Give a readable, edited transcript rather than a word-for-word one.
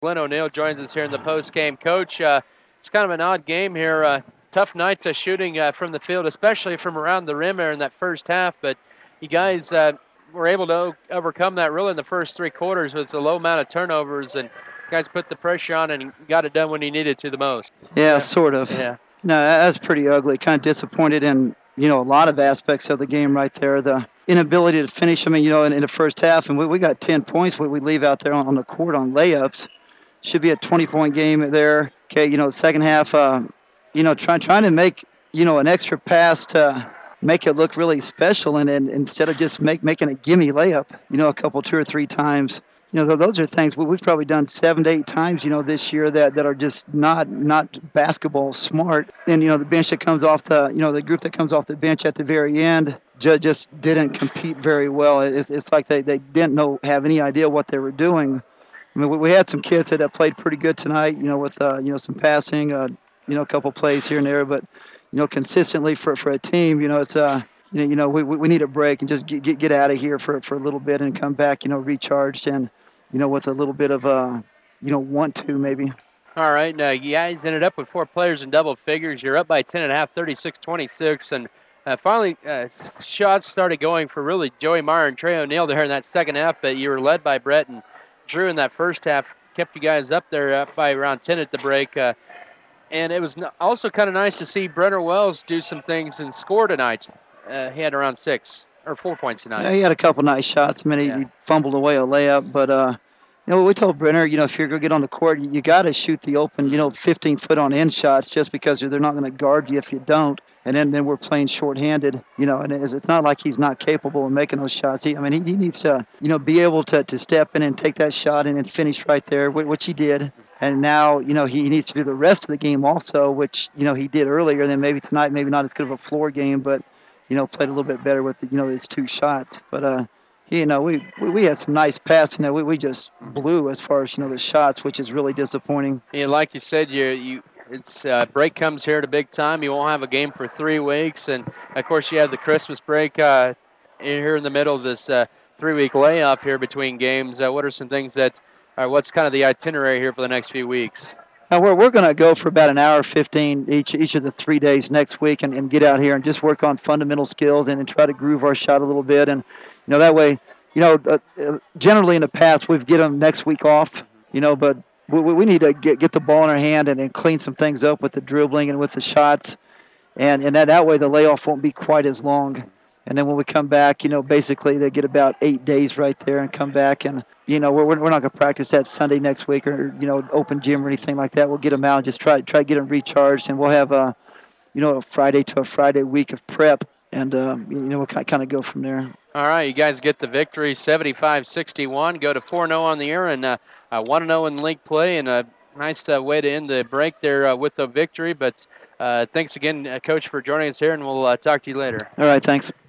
Glenn O'Neill joins us here in the post-game. Coach, it's kind of an odd game here. Tough night shooting from the field, especially from around the rim there in that first half, but you guys were able to overcome that really in the first three quarters with the low amount of turnovers, and you guys put the pressure on and got it done when you needed to the most. Yeah, sort of. Yeah. No, that's pretty ugly. Kind of disappointed in, a lot of aspects of the game right there. The inability to finish, in the first half, and we got 10 points we leave out there on the court on layups. Should be a 20-point game there. Okay, the second half, trying to make, an extra pass to make it look really special, and instead of just making a gimme layup, a couple, 2 or 3 times. Those are things we've probably done 7 to 8 times, this year that are just not basketball smart. And, the bench that comes off the group that comes off the bench at the very end just didn't compete very well. It's like they didn't have any idea what they were doing. I mean, we had some kids that played pretty good tonight, with, some passing, a couple plays here and there, but, consistently for a team, it's, we need a break and just get out of here for a little bit and come back, recharged and, with a little bit of, want to maybe. All right, now you guys ended up with 4 players in double figures. You're up by 10.5, 36-26, and finally shots started going for really Joey Meyer and Trey O'Neill there in that second half, but you were led by Brett and Drew in that first half, kept you guys up there up by around 10 at the break. And it was also kind of nice to see Brenner Wells do some things and score tonight. He had around 4 points tonight. Yeah, he had a couple nice shots. I mean, he fumbled away a layup, but we told Brenner, if you're going to get on the court, you got to shoot the open, 15-foot on end shots, just because they're not going to guard you if you don't. And then we're playing shorthanded, and it's not like he's not capable of making those shots. He needs to, be able to step in and take that shot and finish right there, which he did. And now, he needs to do the rest of the game also, which, he did earlier. And then maybe tonight, maybe not as good of a floor game, but, played a little bit better with, his 2 shots. But, we had some nice passing that we just blew as far as, the shots, which is really disappointing. Yeah, like you said, it's break comes here at a big time. You won't have a game for 3 weeks. And, of course, you have the Christmas break here in the middle of this 3-week layoff here between games. What are some things what's kind of the itinerary here for the next few weeks? We're going to go for about an hour 15 each of the 3 days next week and get out here and just work on fundamental skills and try to groove our shot a little bit. And, that way, generally in the past we've get them next week off, but we need to get the ball in our hand and clean some things up with the dribbling and with the shots. And that way the layoff won't be quite as long. And then when we come back, basically they get about 8 days right there and come back. And, we're not going to practice that Sunday next week or, open gym or anything like that. We'll get them out and just try to get them recharged. And we'll have a Friday to a Friday week of prep. And, we'll kind of go from there. All right, you guys get the victory, 75-61. Go to 4-0 on the year and 1-0 in league play. And a nice way to end the break there with the victory. But thanks again, Coach, for joining us here, and we'll talk to you later. All right, thanks.